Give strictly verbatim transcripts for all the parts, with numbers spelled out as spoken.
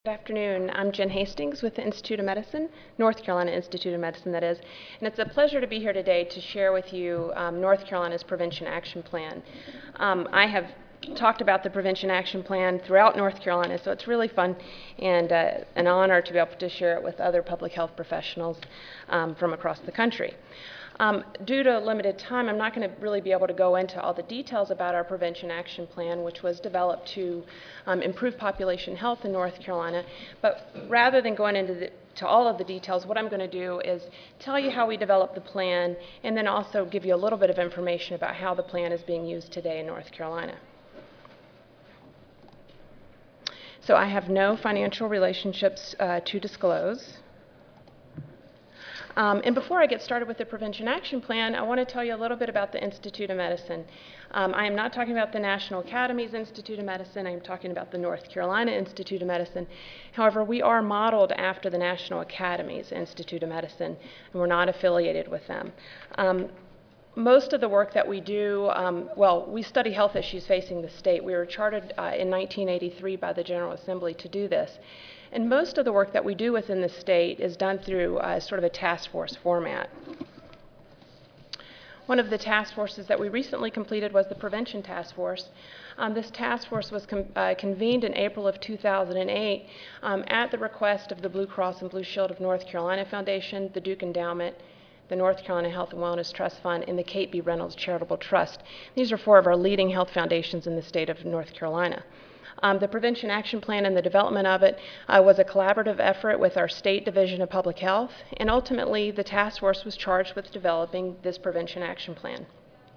Good afternoon. I'm Jen Hastings with the Institute of Medicine, North Carolina Institute of Medicine, that is. And it's a pleasure to be here today to share with you um, North Carolina's Prevention Action Plan. Um, I have talked about the Prevention Action Plan throughout North Carolina, so it's really fun and uh, an honor to be able to share it with other public health professionals um, from across the country. Um, due to limited time, I'm not going to really be able to go into all the details about our Prevention Action Plan, which was developed to um, improve population health in North Carolina. But rather than going into the, to all of the details, what I'm going to do is tell you how we developed the plan and then also give you a little bit of information about how the plan is being used today in North Carolina. So I have no financial relationships uh, to disclose. Um, and before I get started with the Prevention Action Plan, I want to tell you a little bit about the Institute of Medicine. Um, I am not talking about the National Academy's Institute of Medicine. I am talking about the North Carolina Institute of Medicine. However, we are modeled after the National Academy's Institute of Medicine, and we're not affiliated with them. Um, Most of the work that we do, um, well, we study health issues facing the state. We were chartered uh, in nineteen eighty-three by the General Assembly to do this. And most of the work that we do within the state is done through uh, sort of a task force format. One of the task forces that we recently completed was the Prevention Task Force. Um, this task force was com uh, convened in April of two thousand eight um, at the request of the Blue Cross and Blue Shield of North Carolina Foundation, the Duke Endowment, the North Carolina Health and Wellness Trust Fund, and the Kate B. Reynolds Charitable Trust. These are four of our leading health foundations in the state of North Carolina. Um, the Prevention Action Plan and the development of it uh, was a collaborative effort with our State Division of Public Health, and ultimately the task force was charged with developing this Prevention Action Plan.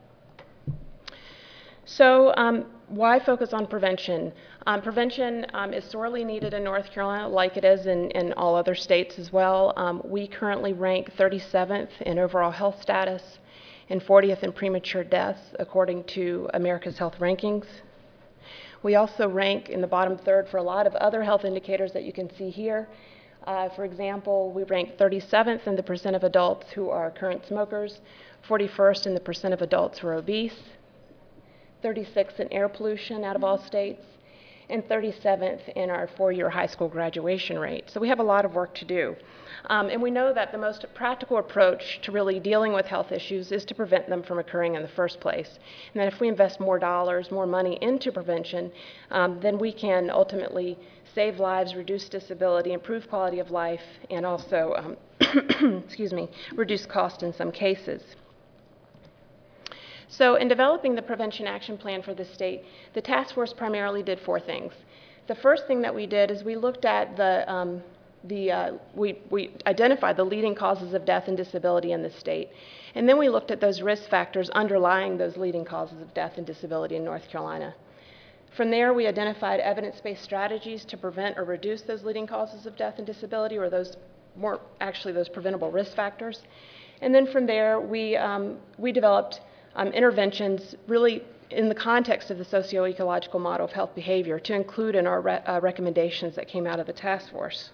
So um, why focus on prevention? Um, prevention um, is sorely needed in North Carolina, like it is in, in all other states as well. Um, we currently rank thirty-seventh in overall health status and fortieth in premature deaths, according to America's Health Rankings. We also rank in the bottom third for a lot of other health indicators that you can see here. Uh, for example, we rank thirty-seventh in the percent of adults who are current smokers, forty-first in the percent of adults who are obese, thirty-sixth in air pollution out of all states, and thirty-seventh in our four-year high school graduation rate. So we have a lot of work to do. Um, and we know that the most practical approach to really dealing with health issues is to prevent them from occurring in the first place. And that if we invest more dollars, more money into prevention, um, then we can ultimately save lives, reduce disability, improve quality of life, and also, um, excuse me, reduce cost in some cases. So in developing the Prevention Action Plan for the state, the task force primarily did four things. The first thing that we did is we looked at the, um, the uh, we, we identified the leading causes of death and disability in the state. And then we looked at those risk factors underlying those leading causes of death and disability in North Carolina. From there, we identified evidence-based strategies to prevent or reduce those leading causes of death and disability, or those more, actually those preventable risk factors. And then from there, we, um, we developed Um, interventions really in the context of the socio-ecological model of health behavior to include in our re uh, recommendations that came out of the task force.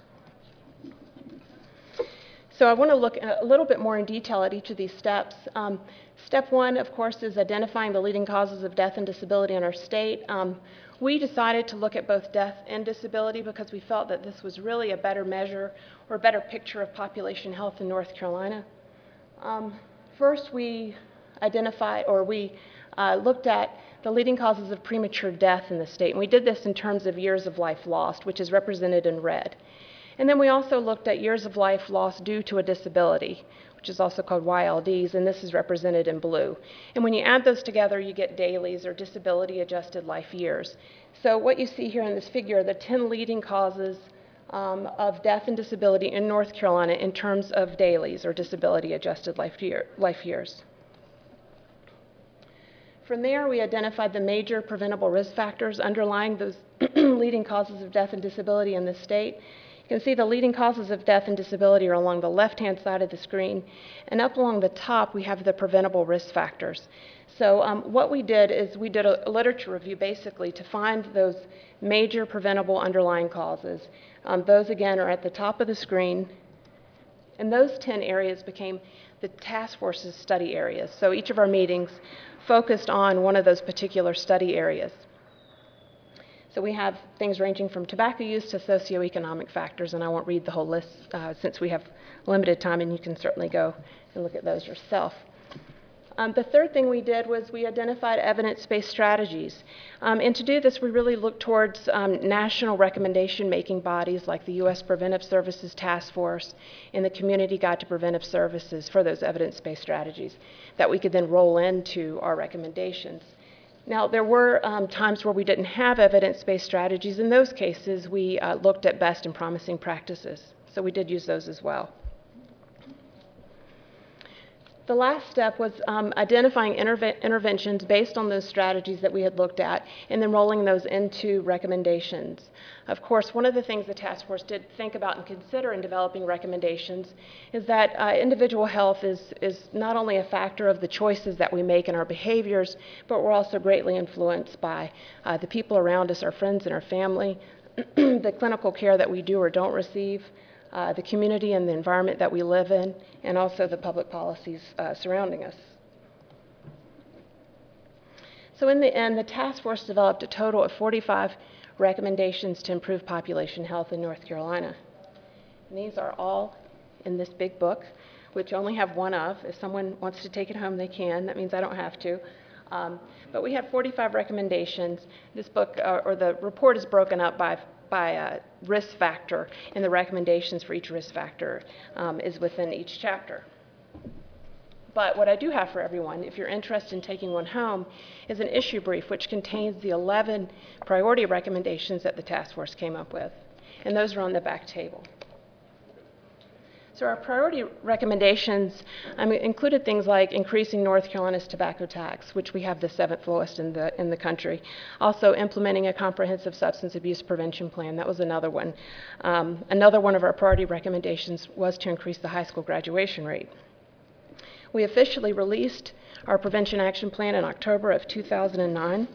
So I want to look a little bit more in detail at each of these steps. Um, step one, of course, is identifying the leading causes of death and disability in our state. Um, we decided to look at both death and disability because we felt that this was really a better measure or a better picture of population health in North Carolina. Um, first, we identified, or we uh, looked at the leading causes of premature death in the state. And we did this in terms of years of life lost, which is represented in red. And then we also looked at years of life lost due to a disability, which is also called Y L Ds, and this is represented in blue. And when you add those together, you get DALYs, or disability adjusted life years. So what you see here in this figure are the ten leading causes um, of death and disability in North Carolina in terms of DALYs, or disability adjusted life, year, life years. From there, we identified the major preventable risk factors underlying those leading causes of death and disability in the state. You can see the leading causes of death and disability are along the left-hand side of the screen, and up along the top, we have the preventable risk factors. So um, what we did is we did a literature review, basically, to find those major preventable underlying causes. Um, those, again, are at the top of the screen, and those ten areas became the task force's study areas. So each of our meetings focused on one of those particular study areas. So we have things ranging from tobacco use to socioeconomic factors, and I won't read the whole list uh, since we have limited time, and you can certainly go and look at those yourself. Um, the third thing we did was we identified evidence-based strategies. Um, and to do this, we really looked towards um, national recommendation-making bodies like the U S Preventive Services Task Force and the Community Guide to Preventive Services for those evidence-based strategies that we could then roll into our recommendations. Now, there were um, times where we didn't have evidence-based strategies. In those cases, we uh, looked at best and promising practices. So we did use those as well. The last step was um, identifying interve interventions based on those strategies that we had looked at and then rolling those into recommendations. Of course, one of the things the task force did think about and consider in developing recommendations is that uh, individual health is, is not only a factor of the choices that we make in our behaviors, but we're also greatly influenced by uh, the people around us, our friends and our family, the clinical care that we do or don't receive, Uh, the community and the environment that we live in, and also the public policies uh, surrounding us. So in the end, the task force developed a total of forty-five recommendations to improve population health in North Carolina. And these are all in this big book, which I only have one of. If someone wants to take it home, they can. That means I don't have to. Um, but we had forty-five recommendations. This book, uh, or the report, is broken up by by uh, risk factor, and the recommendations for each risk factor um, is within each chapter. But what I do have for everyone, if you're interested in taking one home, is an issue brief which contains the eleven priority recommendations that the task force came up with, and those are on the back table. So our priority recommendations um, included things like increasing North Carolina's tobacco tax, which we have the seventh lowest in the, in the country. Also implementing a comprehensive substance abuse prevention plan. That was another one. Um, another one of our priority recommendations was to increase the high school graduation rate. We officially released our prevention action plan in October of two thousand nine.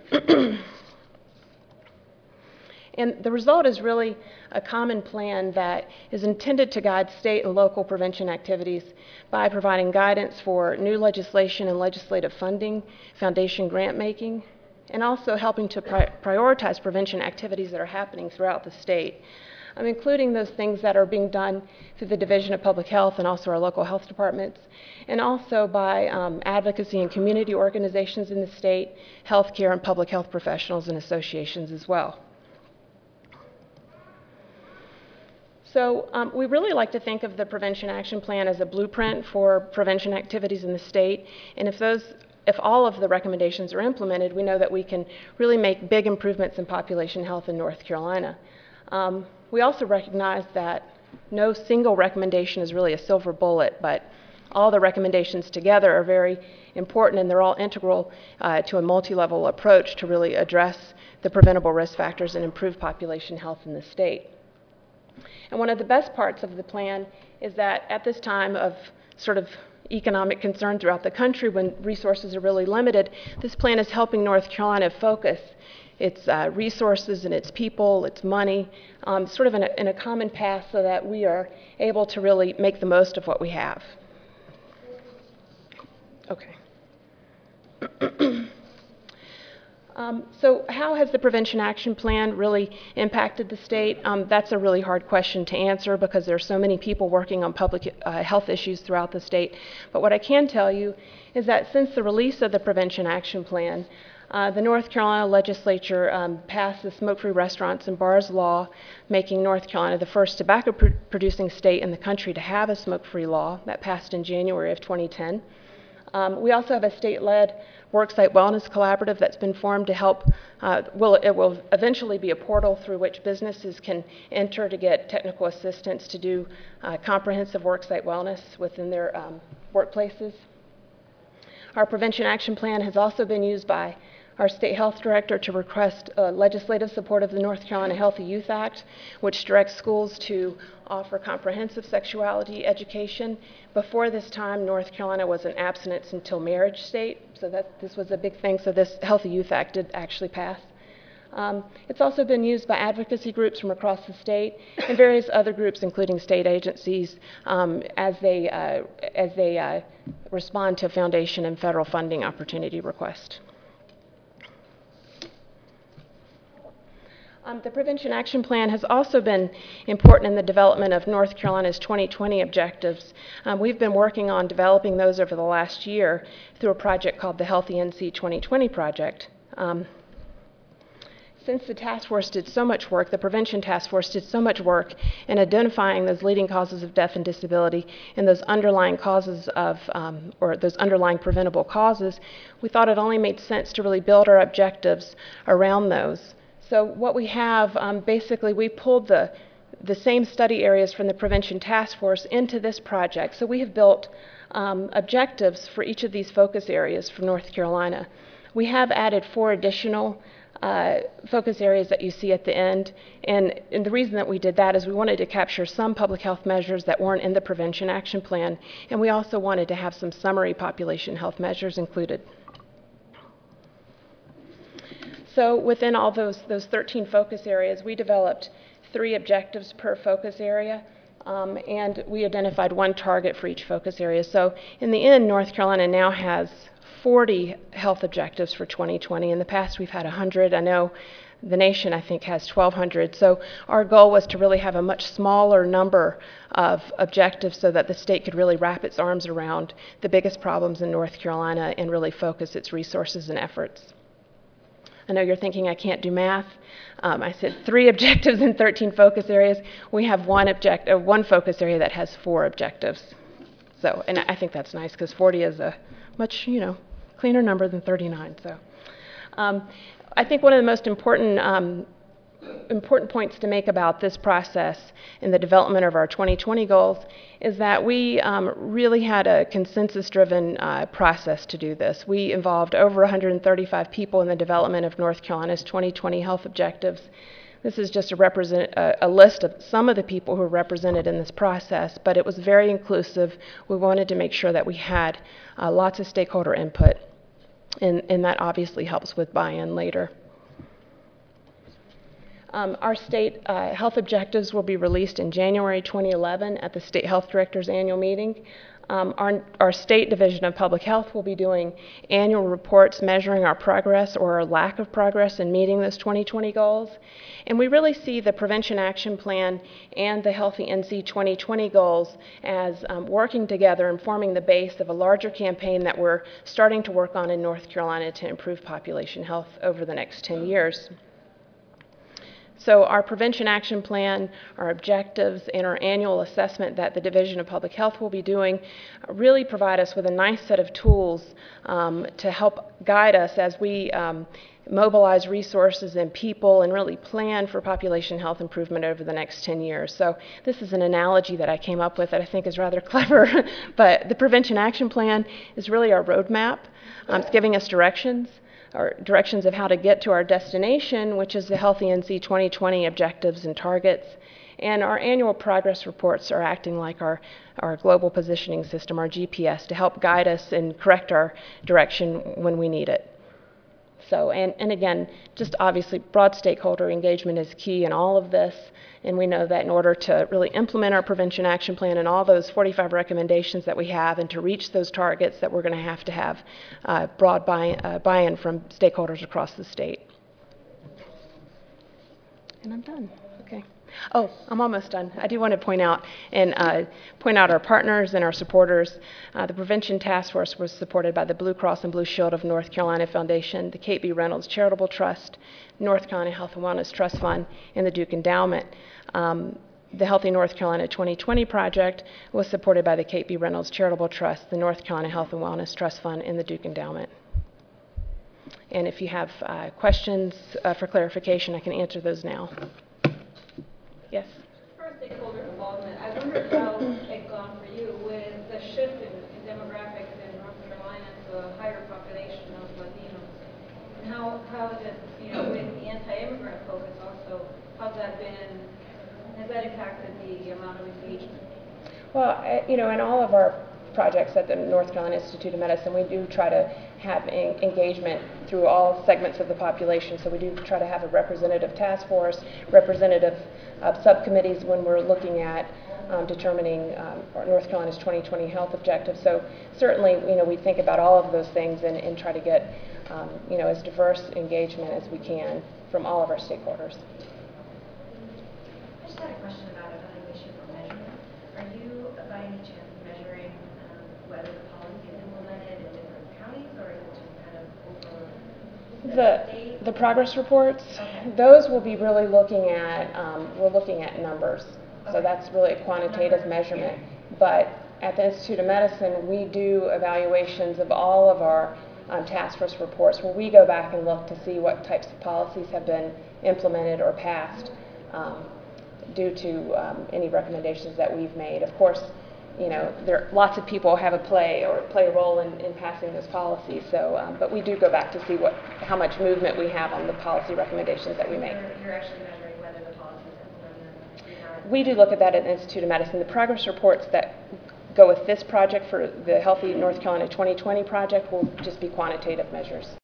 And the result is really a common plan that is intended to guide state and local prevention activities by providing guidance for new legislation and legislative funding, foundation grant making, and also helping to pri prioritize prevention activities that are happening throughout the state, um, including those things that are being done through the Division of Public Health and also our local health departments, and also by um, advocacy and community organizations in the state, healthcare and public health professionals and associations as well. So um, we really like to think of the Prevention Action Plan as a blueprint for prevention activities in the state. And if those, if all of the recommendations are implemented, we know that we can really make big improvements in population health in North Carolina. Um, we also recognize that no single recommendation is really a silver bullet, but all the recommendations together are very important, and they're all integral uh, to a multi-level approach to really address the preventable risk factors and improve population health in the state. And one of the best parts of the plan is that at this time of sort of economic concern throughout the country, when resources are really limited, this plan is helping North Carolina focus its uh, resources and its people, its money, um, sort of in a, in a common path so that we are able to really make the most of what we have. Okay. Um, so how has the Prevention Action Plan really impacted the state? Um, that's a really hard question to answer because there are so many people working on public uh, health issues throughout the state. But what I can tell you is that since the release of the Prevention Action Plan, uh, the North Carolina legislature um, passed the Smoke-Free Restaurants and Bars law, making North Carolina the first tobacco-producing state in the country to have a smoke-free law. That passed in January of twenty ten. Um, we also have a state-led Worksite Wellness Collaborative that's been formed to help, uh, will, it will eventually be a portal through which businesses can enter to get technical assistance to do uh, comprehensive worksite wellness within their um, workplaces. Our Prevention Action Plan has also been used by our state health director to request uh, legislative support of the North Carolina Healthy Youth Act, which directs schools to offer comprehensive sexuality education. Before this time, North Carolina was an abstinence until marriage state, so that this was a big thing. So this Healthy Youth Act did actually pass. Um, it's also been used by advocacy groups from across the state and various other groups, including state agencies, um, as they, uh, as they uh, respond to foundation and federal funding opportunity requests. Um, the Prevention Action Plan has also been important in the development of North Carolina's twenty twenty objectives. Um, we've been working on developing those over the last year through a project called the Healthy N C twenty twenty Project. Um, Since the task force did so much work, the Prevention Task Force did so much work in identifying those leading causes of death and disability and those underlying causes of, um, or those underlying preventable causes, we thought it only made sense to really build our objectives around those. So what we have, um, basically, we pulled the, the same study areas from the Prevention Task Force into this project. So we have built um, objectives for each of these focus areas for North Carolina. We have added four additional Uh, focus areas that you see at the end. And, and the reason that we did that is we wanted to capture some public health measures that weren't in the Prevention Action Plan, and we also wanted to have some summary population health measures included. So within all those, those thirteen focus areas, we developed three objectives per focus area. Um, and we identified one target for each focus area. So in the end, North Carolina now has forty health objectives for twenty twenty. In the past, we've had one hundred. I know the nation, I think, has twelve hundred. So our goal was to really have a much smaller number of objectives so that the state could really wrap its arms around the biggest problems in North Carolina and really focus its resources and efforts. I know you're thinking I can't do math. Um, I said three objectives and thirteen focus areas. We have one object, uh, one focus area that has four objectives. So, and I think that's nice because forty is a much, you know, cleaner number than thirty-nine. So, um, I think one of the most important um, important points to make about this process in the development of our twenty twenty goals is that we um, really had a consensus-driven uh, process to do this. We involved over one hundred thirty-five people in the development of North Carolina's twenty twenty health objectives. This is just a, represent, a, a list of some of the people who are represented in this process, but it was very inclusive. We wanted to make sure that we had uh, lots of stakeholder input, and, and that obviously helps with buy-in later. Um, our state uh, health objectives will be released in January twenty eleven at the State Health Director's annual meeting. Um, our, our State Division of Public Health will be doing annual reports measuring our progress or our lack of progress in meeting those twenty twenty goals. And we really see the Prevention Action Plan and the Healthy N C twenty twenty goals as um, working together and forming the base of a larger campaign that we're starting to work on in North Carolina to improve population health over the next ten years. So our Prevention Action Plan, our objectives, and our annual assessment that the Division of Public Health will be doing really provide us with a nice set of tools um, to help guide us as we um, mobilize resources and people and really plan for population health improvement over the next ten years. So this is an analogy that I came up with that I think is rather clever, but the Prevention Action Plan is really our roadmap. Um, it's giving us directions. Or directions of how to get to our destination, which is the Healthy N C twenty twenty objectives and targets. And our annual progress reports are acting like our, our global positioning system, our G P S, to help guide us and correct our direction when we need it. So, and, and again, just obviously broad stakeholder engagement is key in all of this, and we know that in order to really implement our Prevention Action Plan and all those forty-five recommendations that we have and to reach those targets that we're going to have to have uh, broad buy, uh, buy-in from stakeholders across the state. And I'm done. Okay. Oh, I'm almost done. I do want to point out and uh, point out our partners and our supporters. Uh, the Prevention Task Force was supported by the Blue Cross and Blue Shield of North Carolina Foundation, the Kate B. Reynolds Charitable Trust, North Carolina Health and Wellness Trust Fund, and the Duke Endowment. Um, the Healthy North Carolina twenty twenty Project was supported by the Kate B. Reynolds Charitable Trust, the North Carolina Health and Wellness Trust Fund, and the Duke Endowment. And if you have uh, questions uh, for clarification, I can answer those now. Yes? For stakeholder involvement, I wonder how it's gone for you with the shift in, in demographics in North Carolina to a higher population of Latinos. And how, how is it, you know, with the anti-immigrant focus also, how's that been, has that impacted the amount of engagement? Well, I, you know, in all of our projects at the North Carolina Institute of Medicine, we do try to have en engagement through all segments of the population. So we do try to have a representative task force, representative uh, subcommittees when we're looking at um, determining um, North Carolina's twenty twenty health objectives. So certainly, you know, we think about all of those things and, and try to get, um, you know, as diverse engagement as we can from all of our stakeholders. just had a question about evaluation or measurement. Are you, by any chance, measuring um, whether the policy is implemented in different counties, or is it just kind of over the, The, state? the progress reports, Okay. those will be really looking at, um, we're looking at numbers. So Okay. that's really a quantitative Numbers, measurement. yeah. But at the Institute of Medicine, we do evaluations of all of our um, task force reports where we go back and look to see what types of policies have been implemented or passed um, due to um, any recommendations that we've made. Of course, you know, there lots of people have a play or play a role in, in passing those policies. So, um, but we do go back to see what how much movement we have on the policy recommendations that we make. You're, you're actually measuring whether the policy is implemented. Not- We do look at that at the Institute of Medicine. The progress reports that go with this project for the Healthy North Carolina twenty twenty project will just be quantitative measures.